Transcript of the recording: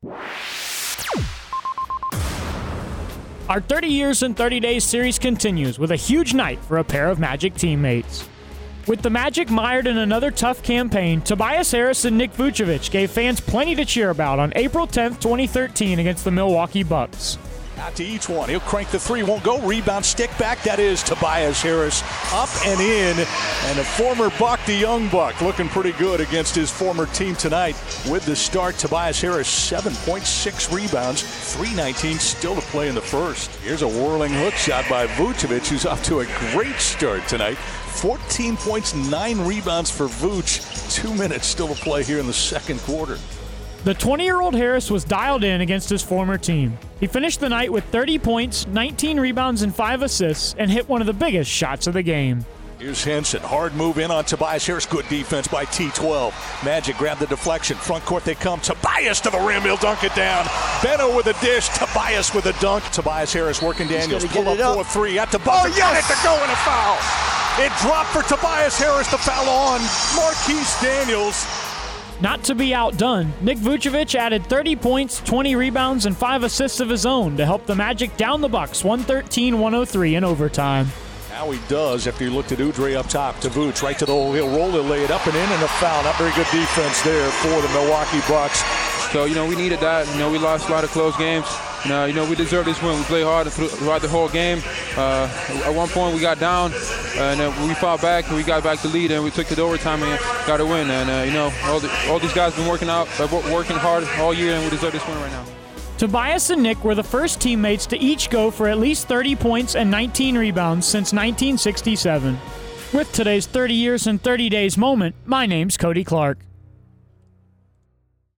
Our 30 Years in 30 Days series continues with a huge night for a pair of Magic teammates. With the Magic mired in another tough campaign, Tobias Harris and Nick Vucevic gave fans plenty to cheer about on April 10th, 2013 against the Milwaukee Bucks. Out to each one. He'll crank the three, won't go. Rebound, stick back. That is Tobias Harris up and in. And a former Buck, the young Buck, looking pretty good against his former team tonight. With the start, Tobias Harris, 7.6 rebounds, 3:19 still to play in the first. Here's a whirling hook shot by Vucevic, who's off to a great start tonight. 14 points, 9 rebounds for Vuce. 2 minutes still to play here in the second quarter. The 20-year-old Harris was dialed in against his former team. He finished the night with 30 points, 19 rebounds, and 5 assists, and hit one of the biggest shots of the game. Here's Henson. Hard move in on Tobias Harris. Good defense by T12. Magic grab the deflection. Front court they come. Tobias to the rim. He'll dunk it down. Beno with a dish. Tobias with a dunk. Tobias Harris working Daniels. Pull up 4-3 at the buzzer. Oh, yes! Got it to go and a foul. It dropped for Tobias Harris. The foul on Marquise Daniels. Not to be outdone, Nick Vucevic added 30 points, 20 rebounds, and 5 assists of his own to help the Magic down the Bucks 113-103 in overtime. Now he does after he looked at Udre up top to Vuce. Right to the hole. He'll roll it, lay it up and in, and a foul. Not very good defense there for the Milwaukee Bucks. So, we needed that. We lost a lot of close games. We deserve this win. We played hard throughout the whole game. At one point, we got down, and we fought back, and we got back to lead, and we took it to overtime and got a win. And, all these guys have been working hard all year, and we deserve this win right now. Tobias and Nick were the first teammates to each go for at least 30 points and 19 rebounds since 1967. With today's 30 Years in 30 Days moment, my name's Cody Clark.